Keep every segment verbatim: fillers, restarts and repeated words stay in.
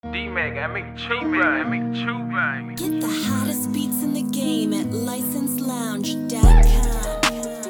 D-Mac, I make chew bang, I make chew bang. Get the hottest beats in the game at license lounge dot com.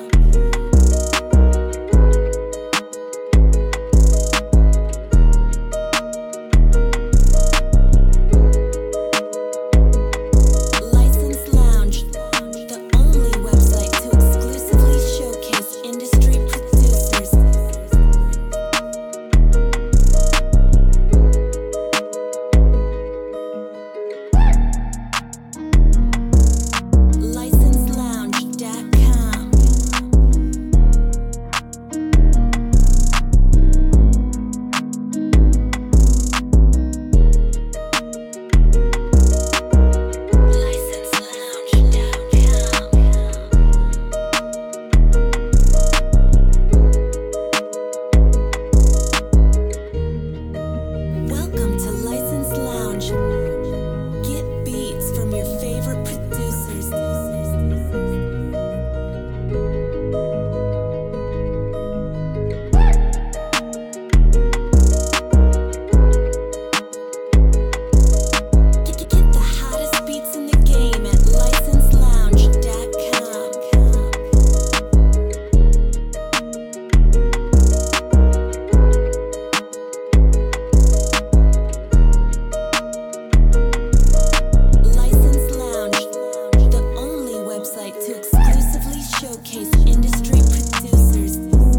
To exclusively showcase industry producers.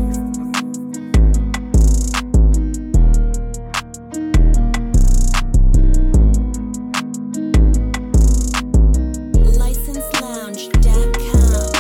license lounge dot com.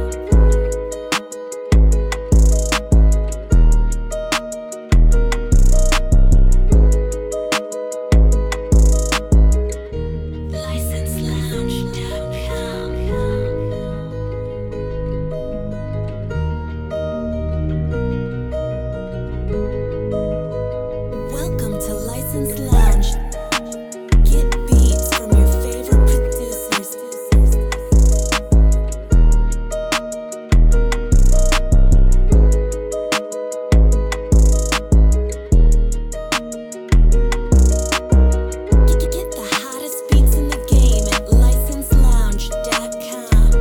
License Lounge. Get beats from your favorite producers. Get the hottest beats in the game at license lounge dot com.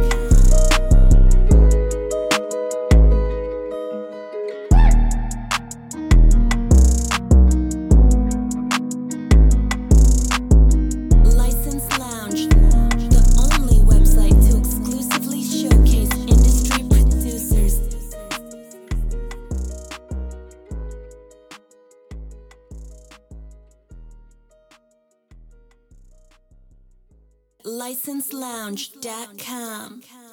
license lounge dot com.